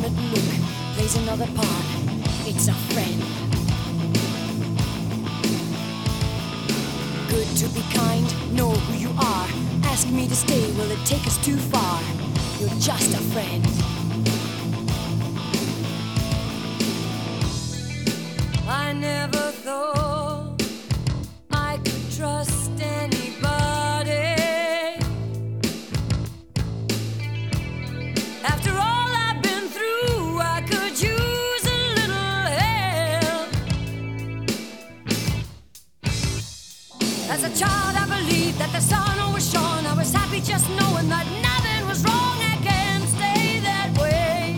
intimate look plays another part. It's a friend. Good to be kind, know who you are. Ask me to stay, will it take us too far? You're just a friend. I never thought I could trust anybody. After all I've been through, I could use a little help. As a child, I believed that the sun always shone. I was happy just knowing that nothing was wrong. I can't stay that way.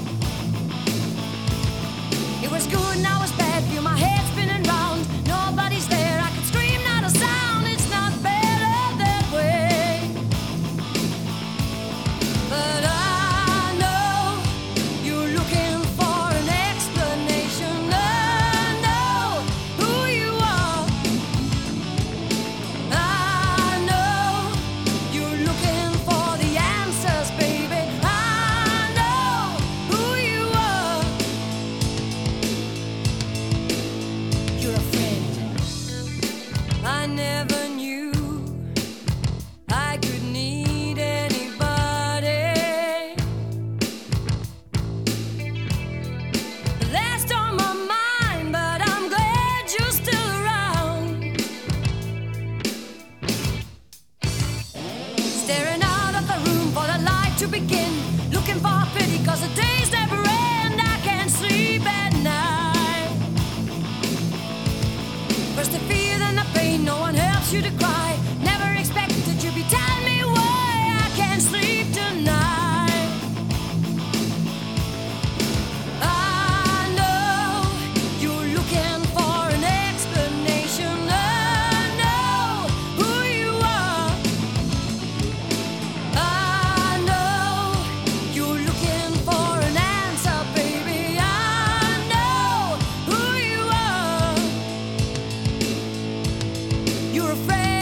It was good, now it's bad. Feel my head spinning round. Nobody's there. I could scream, not a sound. It's not better that way. But I know you're looking for an explanation. I know who you are. I know you're looking for the answers, baby. I know who you are. You're a friend. I never knew I could need anybody. That's on my mind, but I'm glad you're still around. Staring out of the room for the light to begin. Looking for pity, cause the days never end. I can't sleep at night. First the fear, then the pain. No one helps you to cry. Never expected you'd be telling me why I can't sleep tonight. I know you're looking for an explanation. I know who you are. I know you're looking for an answer, baby. I know who you are. You're a friend.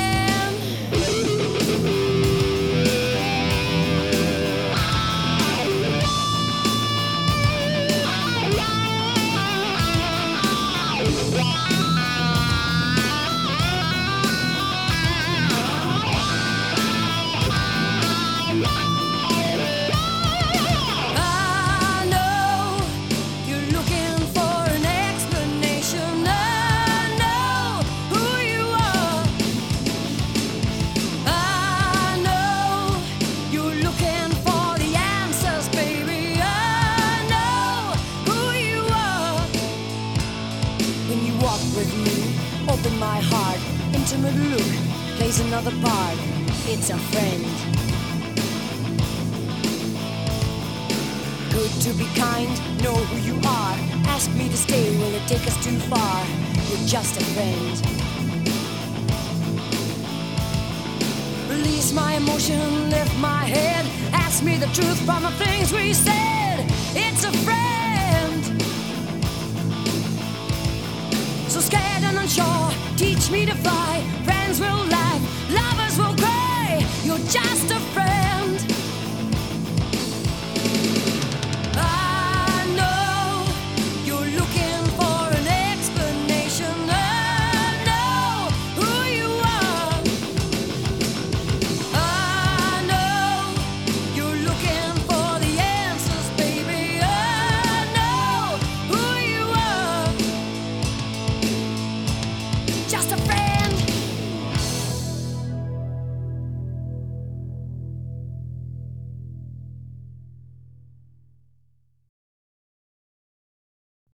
I know you're looking for an explanation. I know who you are. I know you're looking for the answers, baby. I know who you are. When you walk with me, open my heart. Intimate look plays another part. It's a friend. Good to be kind, know who you are. Ask me to stay, will it take us too far? You're just a friend. Release my emotion, lift my head. Ask me the truth from the things we said. It's a friend. So scared and unsure, teach me to fly. Friends will